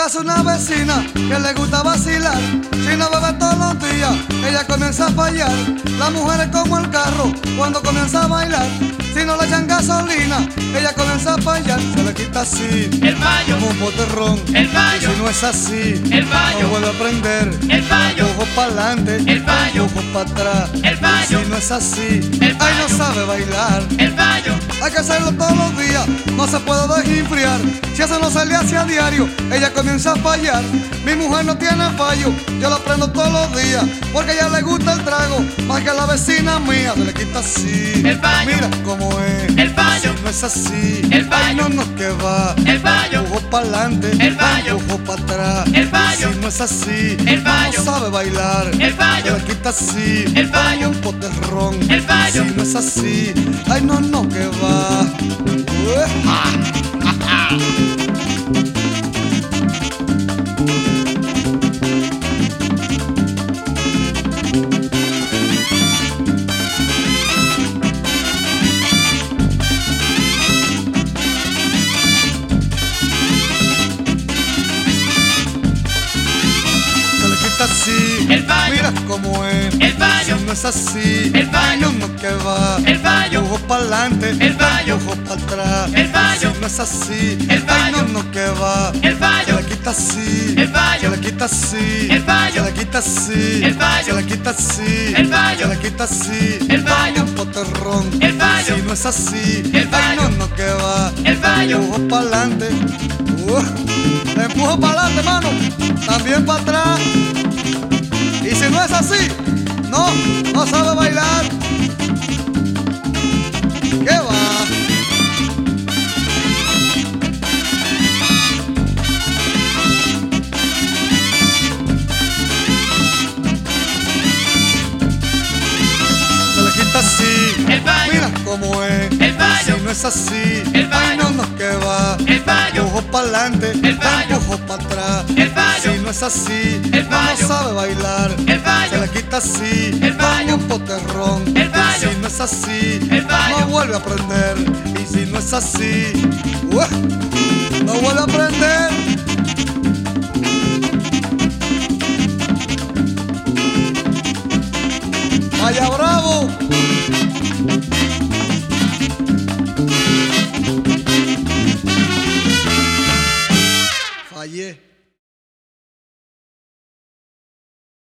casa una vecina que le gusta vacilar. Si no bebe todos los días, ella comienza a fallar. La mujer es como el carro cuando comienza a bailar. Si no le echan gasolina, ella comienza a fallar. Se le quita así, el fallo, como un boterrón. el fallo, y si no es así, el fallo, no vuelve a prender. el fallo, Ojo para adelante, el fallo, ojo para atrás. el fallo, Y si no es así, el ay, no fallo, sabe bailar. el fallo. Hay que hacerlo todos los días, no se puede desinfriar. Si eso no se le hace a diario, ella comienza a fallar. Mi mujer no tiene fallo, yo la prendo todos los días, porque a ella le gusta el trago, más que a la vecina mía. Se le quita así, el fallo, mira cómo es, el fallo, si no es así, el fallo, ay, no, no, que va, el fallo, ojo para adelante, el fallo, ojo para atrás, el fallo, si no es así, el fallo, no sabe bailar, el fallo, se le quita así, el fallo, un poterrón, el fallo, si no es así, ay, no, no, que va. Así, el fallo, mira cómo es, el fallo, si no es así, el fallo, no, que va, el fallo, ojo para adelante, el fallo, ojo para atrás, el fallo, si no es así, el fallo, no, que va, el fallo, se le quita así, el fallo, se le quita así, el fallo, se le quita así, el fallo, se le quita así, el fallo, se le quita así, el fallo, un poterrón, el fallo, si no es así, el fallo, no, que va, el fallo, ojo para adelante, le empujo para adelante, mano, también para atrás. Y si no es así, no sabe bailar. ¿Qué va? Se le quita así, el fallo, mira cómo es, el fallo, si no es así, el fallo, no, que va, el fallo, ojo para adelante, el fallo, ojo para atrás, el fallo, si no es así, el no fallo, sabe bailar, el fallo, se le quita así, el fallo, un poterrón, el fallo, si no es así, el fallo, no vuelve a aprender, y si no es así, no vuelve a aprender. ¡Vaya bravo! Fallé.